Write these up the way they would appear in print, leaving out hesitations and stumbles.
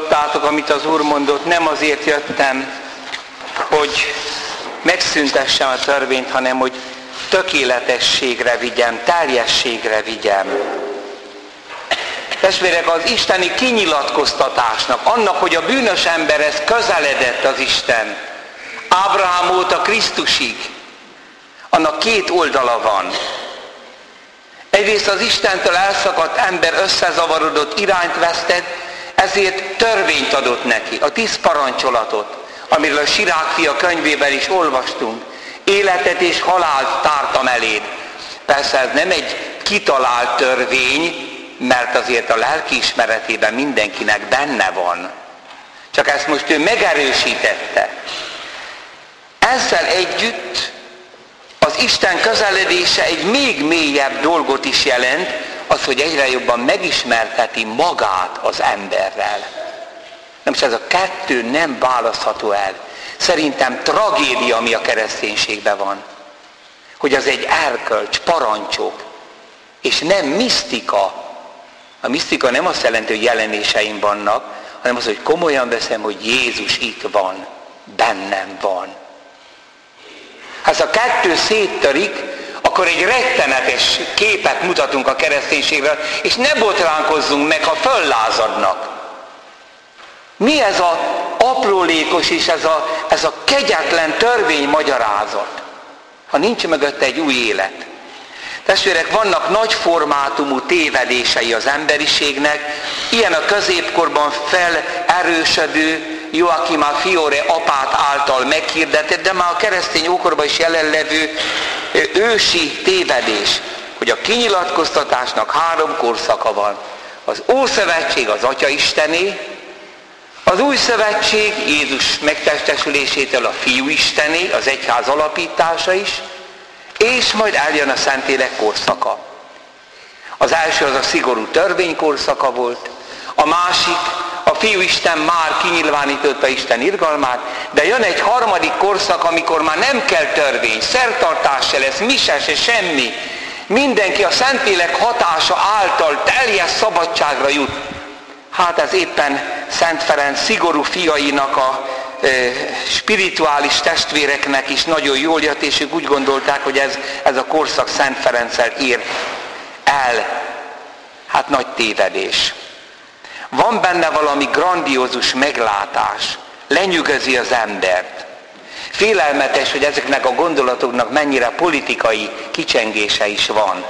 hallottátok, amit az Úr mondott, nem azért jöttem, hogy megszüntessem a törvényt, hanem hogy tökéletességre vigyem, teljességre vigyem. Testvérek, az isteni kinyilatkoztatásnak, annak, hogy a bűnös emberhez közeledett az Isten, Ábrahám óta Krisztusig, annak két oldala van. Egyrészt az Istentől elszakadt ember összezavarodott, irányt vesztett, ezért törvényt adott neki, a 10 parancsolatot, amiről a Sirák fia könyvében is olvastunk. Életet és halált tártam eléd. Persze ez nem egy kitalált törvény, mert azért a lelkiismeretében mindenkinek benne van. Csak ezt most ő megerősítette. Ezzel együtt az Isten közeledése egy még mélyebb dolgot is jelent, az, hogy egyre jobban megismerteti magát az emberrel. Nem, ez a kettő nem választható el. Szerintem tragédia, ami a kereszténységben van. Hogy az egy erkölcs, parancsok, és nem misztika. A misztika nem azt jelenti, hogy jelenéseim vannak, hanem az, hogy komolyan veszem, hogy Jézus itt van, bennem van. Ha ez a kettő széttörik, akkor egy rettenetes képet mutatunk a kereszténységről, és ne botránkozzunk meg, ha föllázadnak. Mi ez az aprólékos és ez a kegyetlen törvénymagyarázat, ha nincs mögötte egy új élet? Testvérek, vannak nagy formátumú tévedései az emberiségnek, ilyen a középkorban felerősödő, Joachim Fiore apát által meghirdetett, de már a keresztény ókorban is jelenlevő ősi tévedés, hogy a kinyilatkoztatásnak 3 korszaka van. Az Ószövetség az Atya Istené, az Új Szövetség Jézus megtestesülésétől a Fiú Istené, az egyház alapítása is, és majd eljön a Szentlélek korszaka. Az első az a szigorú törvény korszaka volt, a másik, a Fiú Isten már kinyilvánította Isten irgalmát, de jön egy harmadik korszak, amikor már nem kell törvény, szertartás se lesz, mise se, semmi. Mindenki a Szentlélek hatása által teljes szabadságra jut. Hát ez éppen Szent Ferenc szigorú fiainak, a spirituális testvéreknek is nagyon jól jött, és ők úgy gondolták, hogy ez a korszak Szent Ferenccel ér el. Hát nagy tévedés. Van benne valami grandiózus meglátás, lenyűgözi az embert. Félelmetes, hogy ezeknek a gondolatoknak mennyire politikai kicsengése is van.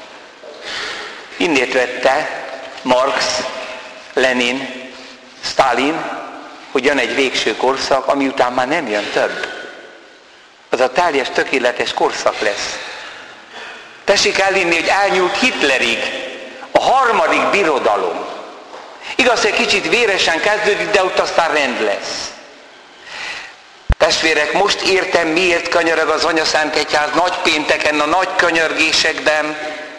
Innét vette Marx, Lenin, Stalin, hogy jön egy végső korszak, ami után már nem jön több. Az a teljes, tökéletes korszak lesz. Tessék elhinni, hogy elnyúlt Hitlerig a harmadik birodalom. Igaz, egy kicsit véresen kezdődik, de ott aztán rend lesz. Testvérek, most értem, miért könyörög az Anyaszent Egyház nagypénteken, a nagy könyörgésekben.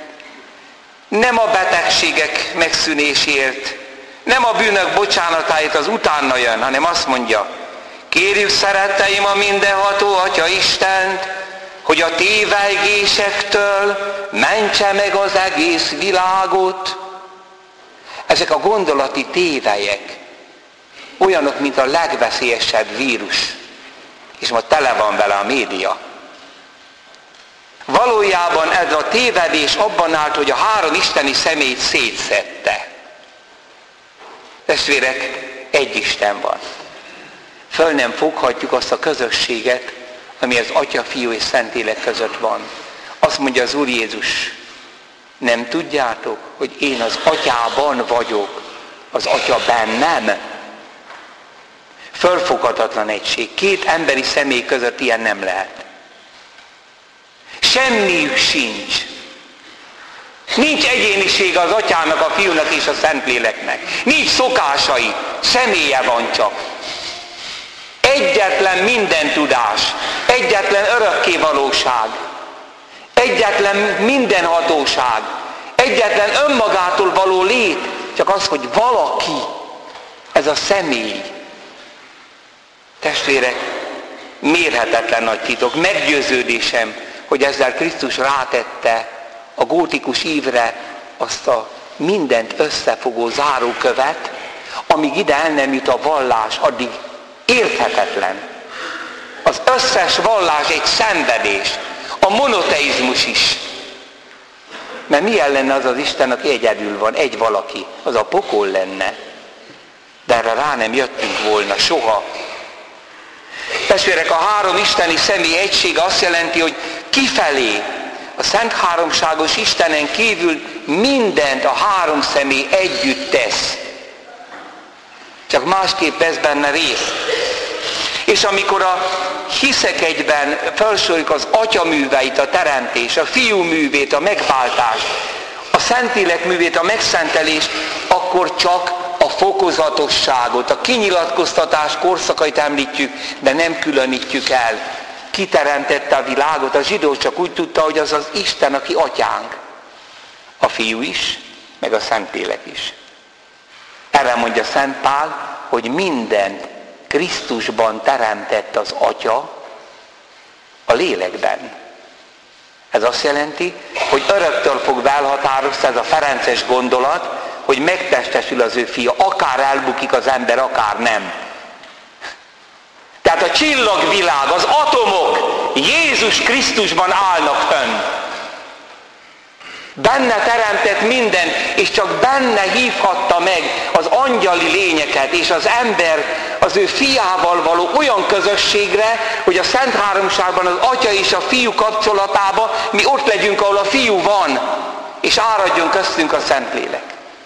Nem a betegségek megszűnéséért, nem a bűnök bocsánatáért, az utána jön, hanem azt mondja, kérjük szeretteim a mindenható Atya Istent, hogy a tévegésektől mentse meg az egész világot. Ezek a gondolati tévelyek olyanok, mint a legveszélyesebb vírus, és ma tele van vele a média. Valójában ez a tévedés abban állt, hogy a 3 isteni személyt szétszedte. Testvérek, egy Isten van. Föl nem foghatjuk azt a közösséget, ami az Atya, Fiú és Szentlélek között van. Azt mondja az Úr Jézus, nem tudjátok, hogy én az Atyában vagyok, az Atya bennem? Fölfoghatatlan egység. 2 emberi személy között ilyen nem lehet. Semmiük sincs. Nincs egyénisége az Atyának, a Fiúnak és a Szentléleknek. Nincs szokásai, személye van csak. Egyetlen mindentudás, egyetlen örökkévalóság, egyetlen mindenhatóság, egyetlen önmagától való lét, csak az, hogy valaki, ez a személy. Testvérek, mérhetetlen nagy titok, meggyőződésem, hogy ezzel Krisztus rátette a gótikus ívre azt a mindent összefogó zárókövet, amíg ide el nem jut a vallás, addig érthetetlen. Az összes vallás egy szenvedés, a monoteizmus is. Mert milyen lenne az az Isten, aki egyedül van, egy valaki, az a pokol lenne. De erre rá nem jöttünk volna soha. Testvérek, a három isteni személy egysége azt jelenti, hogy kifelé a Szent Háromságos Istenen kívül mindent a három személy együtt tesz. Csak másképp vesz benne részt. És amikor a hiszek egyben felsoroljuk az Atya műveit, a teremtés, a Fiú művét, a megváltás, a Szentlélek művét, a megszentelést, akkor csak a fokozatosságot, a kinyilatkoztatás korszakait említjük, de nem különítjük el. Ki teremtette a világot? A zsidó csak úgy tudta, hogy az az Isten, aki atyánk. A Fiú is, meg a Szentlélek is. Erre mondja Szent Pál, hogy mindent Krisztusban teremtett az Atya a lélekben. Ez azt jelenti, hogy öröktől fogva elhatározta ez a ferences gondolat, hogy megtestesül az ő fia, akár elbukik az ember, akár nem. Tehát a csillagvilág, az atomok Jézus Krisztusban állnak fönn. Benne teremtett mindent, és csak benne hívhatta meg az angyali lényeket, és az ember az ő fiával való olyan közösségre, hogy a Szent Háromságban az Atya és a Fiú kapcsolatában mi ott legyünk, ahol a Fiú van, és áradjon köztünk a Szentlélek.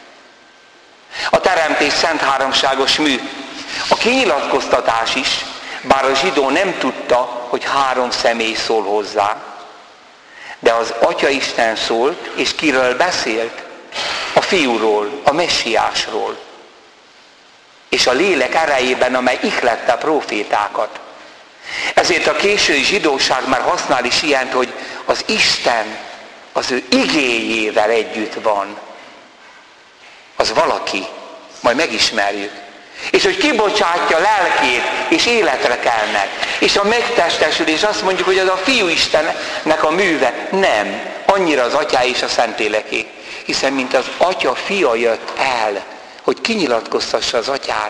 A teremtés Szent Háromságos mű. A kinyilatkoztatás is, bár a zsidó nem tudta, hogy három személy szól hozzá, de az Atya Isten szólt, és kiről beszélt? A Fiúról, a Messiásról. És a lélek erejében, amely ihlette a prófétákat. Ezért a késői zsidóság már használ is ilyent, hogy az Isten az ő igéjével együtt van. Az valaki, majd megismerjük. És hogy kibocsátja lelkét, és életre kelnek. És a megtestesülés, azt mondjuk, hogy az a Fiú Istennek a műve. Nem, annyira az Atyá és a Szentléleké. Hiszen mint az Atya fia jött el, hogy kinyilatkoztassa az Atyát,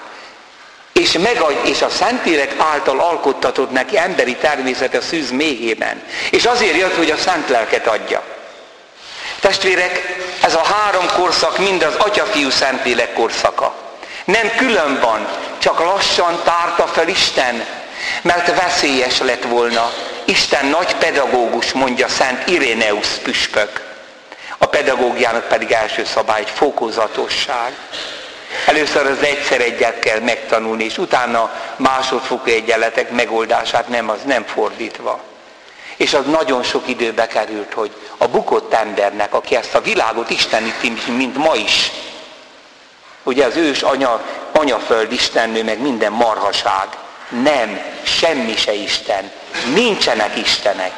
és a Szentlélek által alkottatott neki emberi természet a szűz méhében. És azért jött, hogy a Szent Lelket adja. Testvérek, ez a három korszak mind az Atya, Fiú, Szentlélek korszaka. Nem külön van, csak lassan tárta fel Isten, mert veszélyes lett volna. Isten nagy pedagógus, mondja Szent Iréneusz püspök. A pedagógiának pedig első szabály egy fokozatosság. Először az egyszer egyet kell megtanulni, és utána másodfokú egyenletek megoldását nem fordítva. És az nagyon sok időbe került, hogy a bukott embernek, aki ezt a világot isteníti, mint ma is, ugye az ős anyaföld istennő, meg minden marhaság. Nem, semmi se Isten. Nincsenek istenek.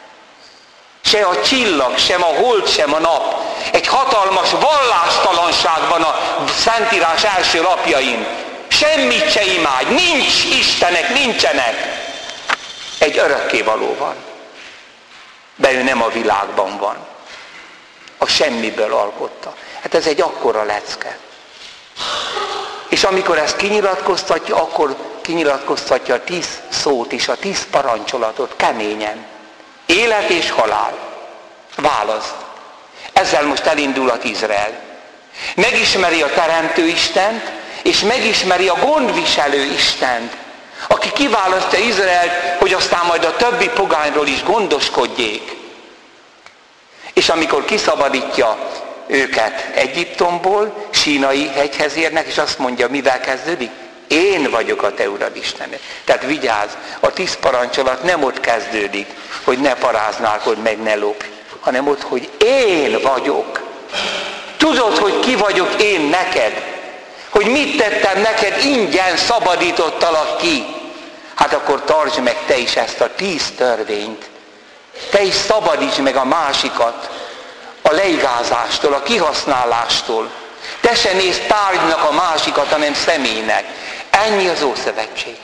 Se a csillag, sem a hold, sem a nap. Egy hatalmas vallástalanság van a Szentírás első lapjain. Semmit se imádj, nincs istenek, nincsenek. Egy örökkévaló van. De ő nem a világban van. A semmiből alkotta. Hát ez egy akkora lecke. És amikor ezt kinyilatkoztatja, akkor kinyilatkoztatja a 10 szót is, a 10 parancsolatot keményen. Élet és halál. Választ. Ezzel most elindulhat Izrael. Megismeri a Teremtő Istent, és megismeri a gondviselő Istent, aki kiválasztja Izraelt, hogy aztán majd a többi pogányról is gondoskodjék. És amikor kiszabadítja őket Egyiptomból, Sínai hegyhez érnek, és azt mondja, mivel kezdődik? Én vagyok a te Urad Istened. Tehát vigyázz, a 10 parancsolat nem ott kezdődik, hogy ne paráználkod meg, ne lopj, hanem ott, hogy én vagyok. Tudod, hogy ki vagyok én neked? Hogy mit tettem neked, ingyen szabadítottalak ki. Hát akkor tartsd meg te is ezt a 10 törvényt. Te is szabadítsd meg a másikat a leigázástól, a kihasználástól. Te se nézd tárgynak a másikat, hanem személynek. Ennyi az Ószövetség.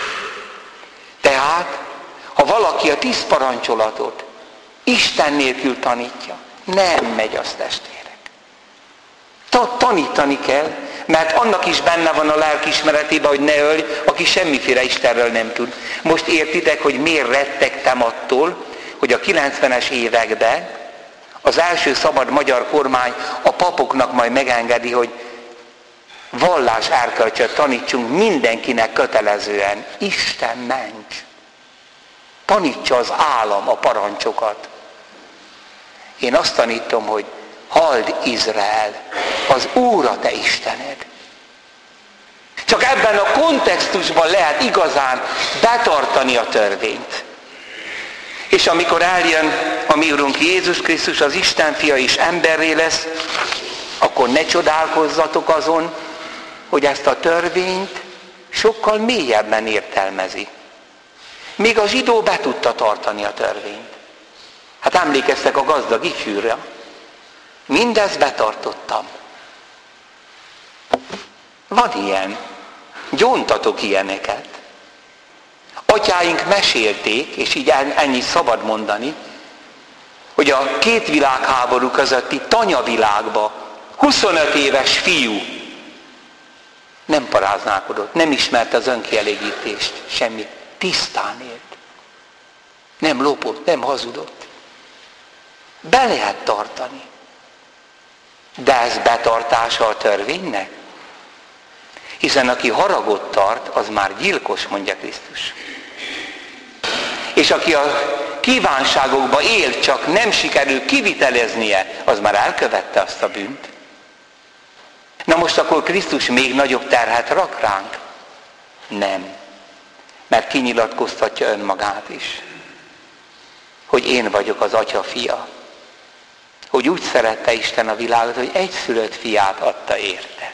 Tehát, ha valaki a 10 parancsolatot Isten nélkül tanítja, nem megy az, testvérek. Tanítani kell, Mert annak is benne van a lelkiismeretében, hogy ne ölj, aki semmiféle Istenről nem tud. Most értitek, hogy miért rettegtem attól, hogy a 90-es években az első szabad magyar kormány a papoknak majd megengedi, hogy vallás erkölcsöt tanítsunk mindenkinek kötelezően. Isten ments! Tanítsa az állam a parancsokat. Én azt tanítom, hogy halld Izrael, az Úr a te Istened. Csak ebben a kontextusban lehet igazán betartani a törvényt. És amikor eljön a mi Urunk Jézus Krisztus, az Isten fia és emberré lesz, akkor ne csodálkozzatok azon, hogy ezt a törvényt sokkal mélyebben értelmezi. Még a zsidó be tudta tartani a törvényt. Hát emlékeztek a gazdag ifjúra. Mindezt betartottam. Van ilyen. Gyóntatok ilyeneket. Atyáink mesélték, és így ennyi szabad mondani, hogy a két világháború közötti tanyavilágba 25 éves fiú nem paráználkodott, nem ismerte az önkielégítést, semmit. Tisztán élt. Nem lopott, nem hazudott. Be lehet tartani. De ez betartása a törvénynek? Hiszen aki haragot tart, az már gyilkos, mondja Krisztus. És aki a kívánságokba él, csak nem sikerül kiviteleznie, az már elkövette azt a bűnt. Na most akkor Krisztus még nagyobb terhet rak ránk? Nem. Mert kinyilatkoztatja önmagát is. Hogy én vagyok az Atya fia. Hogy úgy szerette Isten a világot, hogy egyszülött fiát adta érte.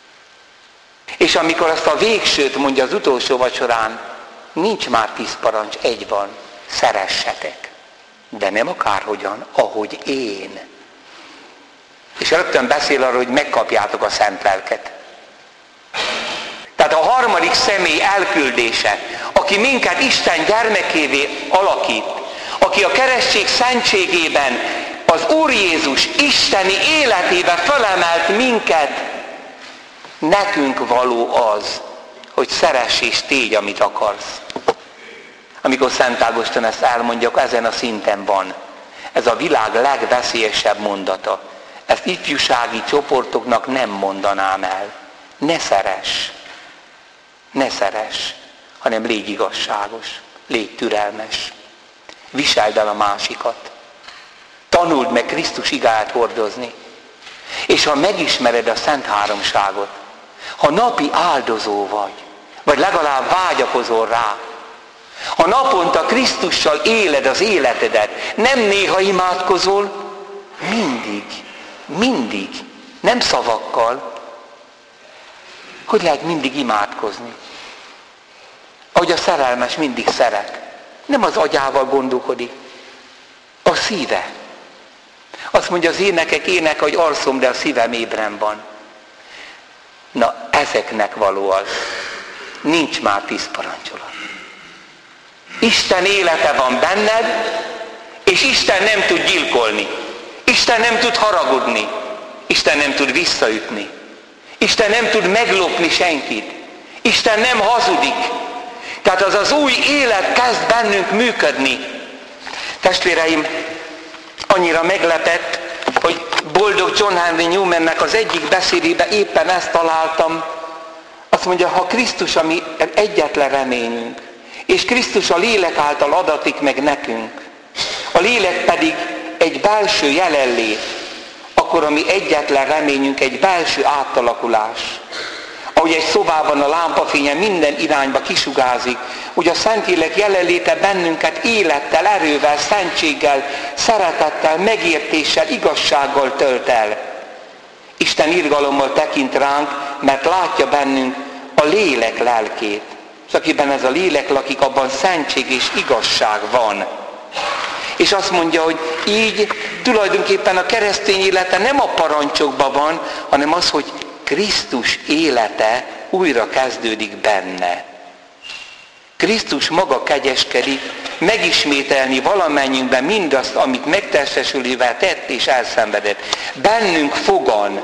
És amikor azt a végsőt mondja az utolsó vacsorán, nincs már 10 parancs, egy van. Szeressetek. De nem akárhogyan, ahogy én. És rögtön beszél arról, hogy megkapjátok a szent lelket. Tehát a harmadik személy elküldése, aki minket Isten gyermekévé alakít, aki a keresztség szentségében az Úr Jézus isteni életébe felemelt minket, nekünk való az, hogy szeress és tégy, amit akarsz. Amikor Szent Ágoston ezt elmondja, ezen a szinten van. Ez a világ legveszélyesebb mondata. Ezt ifjúsági csoportoknak nem mondanám el. Ne szeress. Ne szeress, hanem légy igazságos, légy türelmes. Viseld el a másikat. Tanuld meg Krisztus igáját hordozni. És ha megismered a Szent Háromságot, ha napi áldozó vagy legalább vágyakozol rá, ha naponta Krisztussal éled az életedet, nem néha imádkozol, mindig, nem szavakkal, hogy lehet mindig imádkozni? Ahogy a szerelmes mindig szeret. Nem az agyával gondolkodik, a szíve. Azt mondja az énekek, hogy alszom, de a szívem ébren van. Na, ezeknek való az. Nincs már 10 parancsolat. Isten élete van benned, és Isten nem tud gyilkolni. Isten nem tud haragudni. Isten nem tud visszaütni. Isten nem tud meglopni senkit. Isten nem hazudik. Tehát az az új élet kezd bennünk működni. Testvéreim, annyira meglepett, hogy boldog John Henry Newmannek az egyik beszédében éppen ezt találtam. Azt mondja, ha Krisztus a mi egyetlen reményünk, és Krisztus a lélek által adatik meg nekünk, a lélek pedig egy belső jelenlét, akkor a mi egyetlen reményünk egy belső átalakulás. Ahogy egy szobában a lámpafénye minden irányba kisugázik, úgy a Szentlélek jelenléte bennünket élettel, erővel, szentséggel, szeretettel, megértéssel, igazsággal tölt el. Isten irgalommal tekint ránk, mert látja bennünk a lélek lelkét. És akiben ez a lélek lakik, abban szentség és igazság van. És azt mondja, hogy így tulajdonképpen a keresztény élete nem a parancsokban van, hanem az, hogy Krisztus élete újra kezdődik benne. Krisztus maga kegyeskedik, megismételni valamennyiünkben mindazt, amit megtestesülővel tett és elszenvedett. Bennünk fogan,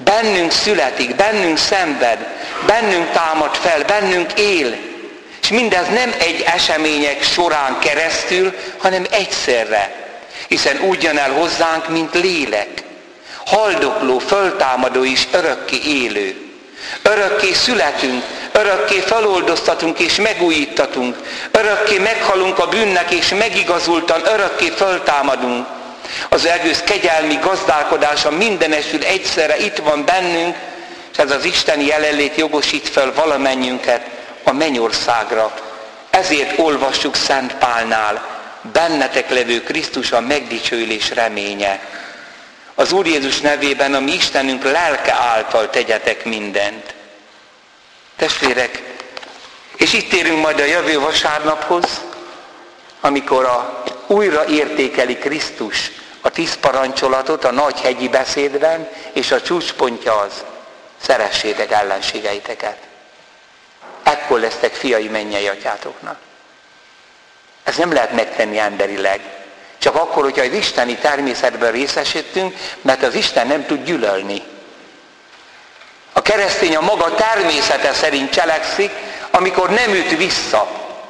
Bennünk születik, bennünk szenved, bennünk támad fel, bennünk él. És mindez nem egy események során keresztül, hanem egyszerre. Hiszen úgy jön el hozzánk, mint lélek. Haldokló, föltámadó és örökké élő. Örökké születünk, örökké feloldoztatunk és megújítatunk. Örökké meghalunk a bűnnek és megigazultan örökké föltámadunk. Az egész kegyelmi gazdálkodása mindenesül egyszerre itt van bennünk, és ez az isteni jelenlét jogosít fel valamennyünket a mennyországra. Ezért olvassuk Szent Pálnál, bennetek levő Krisztus a megdicsőülés reménye. Az Úr Jézus nevében, a mi Istenünk lelke által tegyetek mindent. Testvérek, és itt érünk majd a jövő vasárnaphoz, amikor újra értékeli Krisztus a 10 parancsolatot a nagy hegyi beszédben, és a csúcspontja az, szeressétek ellenségeiteket. Ekkor lesztek fiai mennyei atyátoknak. Ezt nem lehet megtenni emberileg. Csak akkor, hogyha az isteni természetben részesítünk, mert az Isten nem tud gyűlölni. A keresztény a maga természete szerint cselekszik, amikor nem üt vissza.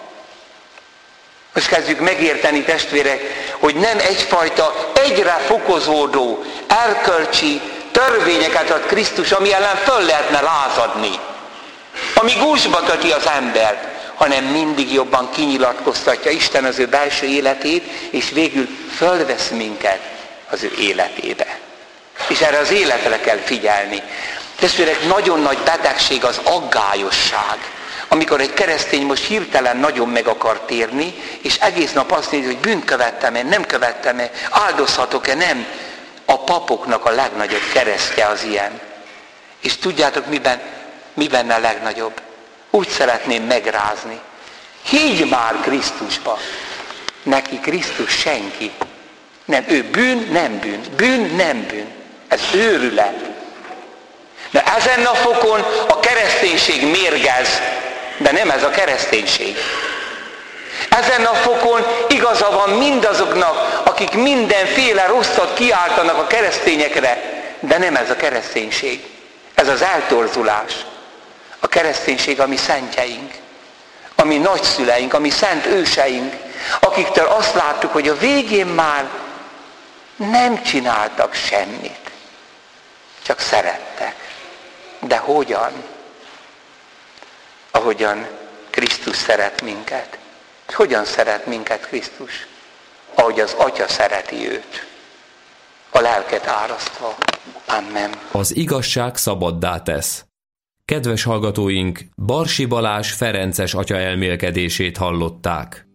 Most kezdjük megérteni, testvérek, hogy nem egyfajta egyre fokozódó erkölcsi törvényeket ad Krisztus, ami ellen föl lehetne lázadni. Ami gúzsba köti az embert, hanem mindig jobban kinyilatkoztatja Isten az ő belső életét, és végül fölvesz minket az ő életébe. És erre az életre kell figyelni. Testvérek, nagyon nagy betegség az aggályosság. Amikor egy keresztény most hirtelen nagyon meg akar térni, és egész nap azt nézi, hogy bűnt követtem-e, nem követtem-e, áldozhatok-e, nem. A papoknak a legnagyobb keresztje az ilyen. És tudjátok, mi benne a legnagyobb? Úgy szeretném megrázni. Higgy már Krisztusba. Neki Krisztus senki. Nem, ő bűn, nem bűn. Bűn, nem bűn. Ez őrület. De ezen a fokon a kereszténység mérgez, de nem ez a kereszténység. Ezen a fokon igaza van mindazoknak, akik mindenféle rosszat kiáltanak a keresztényekre, de nem ez a kereszténység. Ez az eltorzulás. A kereszténység a mi szentjeink, a mi nagyszüleink, a mi szent őseink, akiktől azt láttuk, hogy a végén már nem csináltak semmit, csak szerettek. De hogyan? Ahogyan Krisztus szeret minket. Hogyan szeret minket Krisztus? Ahogy az Atya szereti őt, a lelket árasztva. Amen. Az igazság szabaddá tesz. Kedves hallgatóink, Barsi Balázs ferences atya elmélkedését hallották.